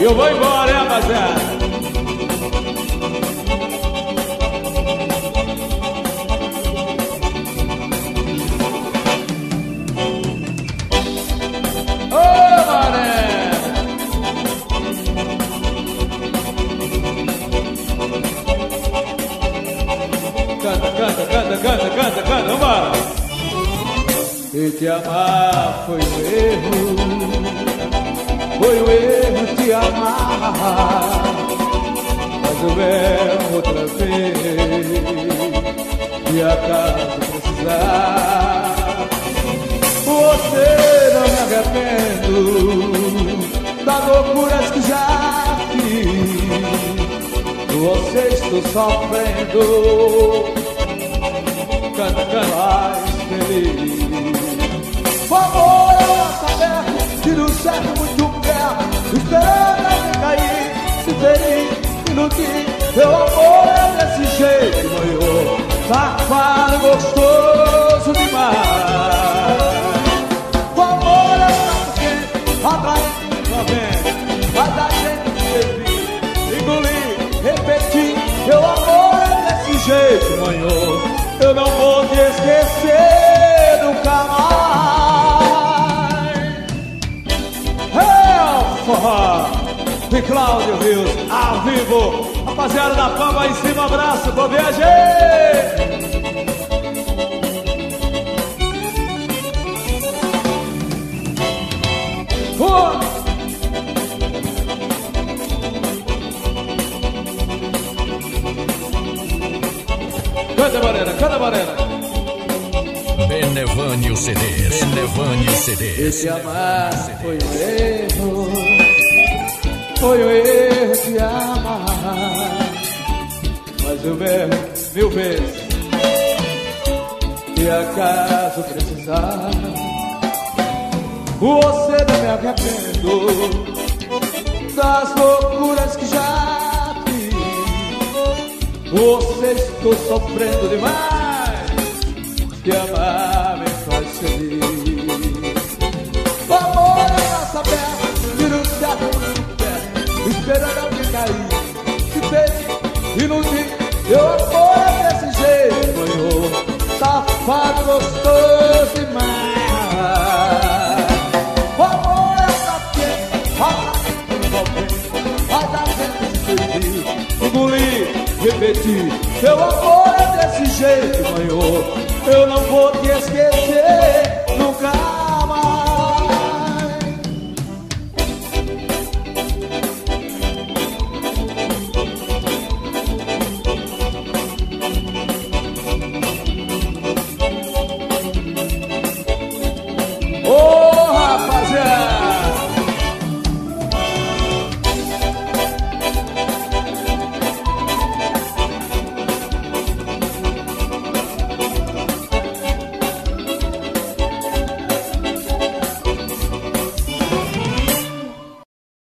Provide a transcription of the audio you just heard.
eu vou embora, hein, rapaziada? Ô, Mané! Canta, canta, canta, canta, canta, canta, vambora! E te amar foi um erro, foi um erro te amar, mas eu venho outra vez, e acaso precisar. Você não me arrependo das loucuras que já fiz, você estou sofrendo, canta, canta, mais feliz. O amor é nosso aberto, tiro certo muito perto, esperando alguém cair, se ferir, iludir. Meu amor é desse jeito, noiô, safado, gostoso demais. O amor é nosso quente, atraente, novembro, faz a gente servir, engolir, repetir. Meu amor é desse jeito, noiô, eu não vou te esquecer nunca mais. E Cláudio Rios, ao vivo. Rapaziada da Pamba aí em cima, abraço, boa viagem. Canta, Morena, canta, Morena. Benevânio CDs, Benevânio CDs. Esse amar foi um erro, foi um erro te amar, mas eu erro mil vezes, e acaso precisar. Você não me arrependo das loucuras que já fiz, você estou sofrendo demais, que amar me faz feliz. O amor é nossa perna, tira o certo do pé, esperando alguém cair, se fez iludir. Meu amor é desse jeito, noiô, safado, gostoso demais. O amor é nossa perna, faz a gente se ferir, engolir, repetir. Meu amor é desse jeito, noiô, eu não vou te esquecer